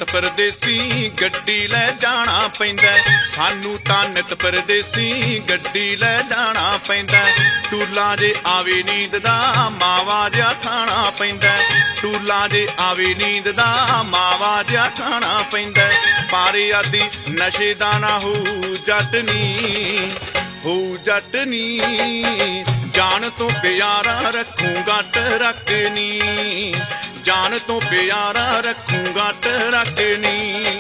नित परदेसी गड्डी लै जाना पैंदा, सानू तां नित परदेसी गड्डी लै जाना पैंदा। टूला जे आवे नींद दा मावा जिहा खाना पैंदा, टूला जे आवे नींद दा मावा जिहा खाना पैंदा। पारे आदि नशे दा ना हो जटनी, हो जटनी जान तो प्यारा रखूंगा टरकनी, जान तो प्यारा रखूंगा टरकनी।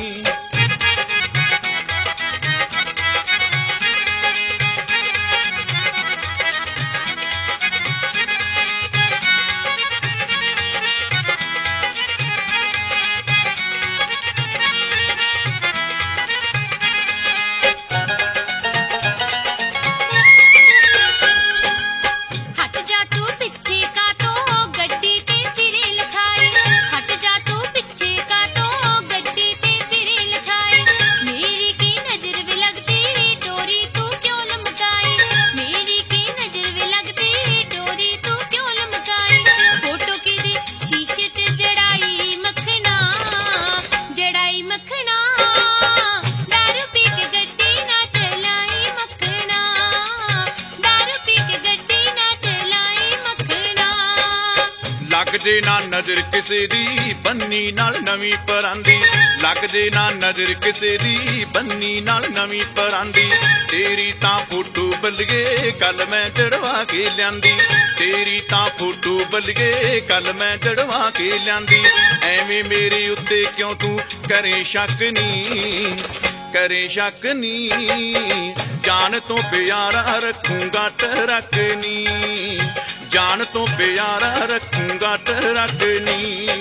लग जे ना नजर किसे दी बन्नी नाल नवीं परांदी, लग जे ना नजर किसे दी बन्नी नाल नवीं परांदी। तेरी तां फोटो बलगे कल मैं चढ़वा के लियांदी, तेरी तां फोटो बलगे कल मैं चढ़वा के लियांदी। एवें मेरे उत्ते क्यों तू करे शक नी, करे शक नी जान तो प्यारा रखूंगा टरकनी, जान तो प्यारा रखूंगा टरकनी।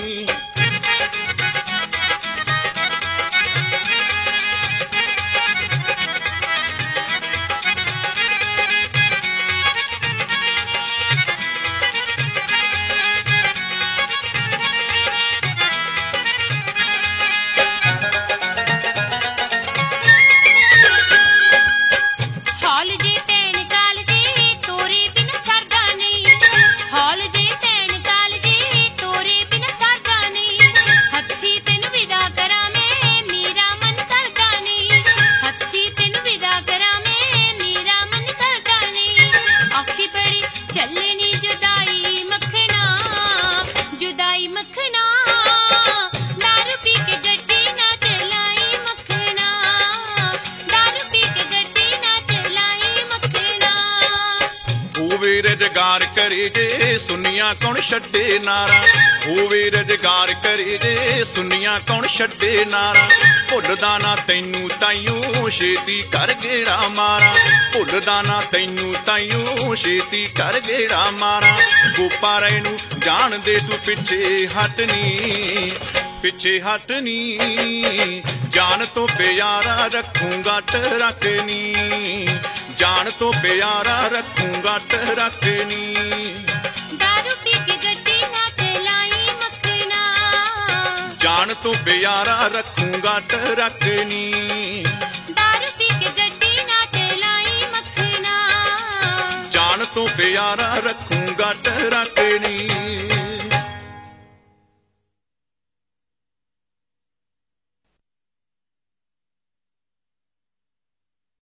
रजगार करे जे सुनिया कौन छड्डे नारा, होवे रजगार करे जे सुनिया कौन छड्डे नारा। भुलदा ना तैनू ताइयों छेती कर गेड़ा मारा, भुलदा ना तैनू ताइयों छेती कर गेड़ा मारा। गोपा रैनू जान दे तू पिछे हटनी, पिछे हटनी जान तो प्यारा रखूंगा टरकनी, जान तो प्यारा रखूंगा टरकनी। दारू पी के गड्डी ना चलाई मखना, जान तो प्यारा रखूंगा टरकनी। दारू पी के गड्डी ना चलाई मखना, जान तो प्यारा रखूंगा टरकनी।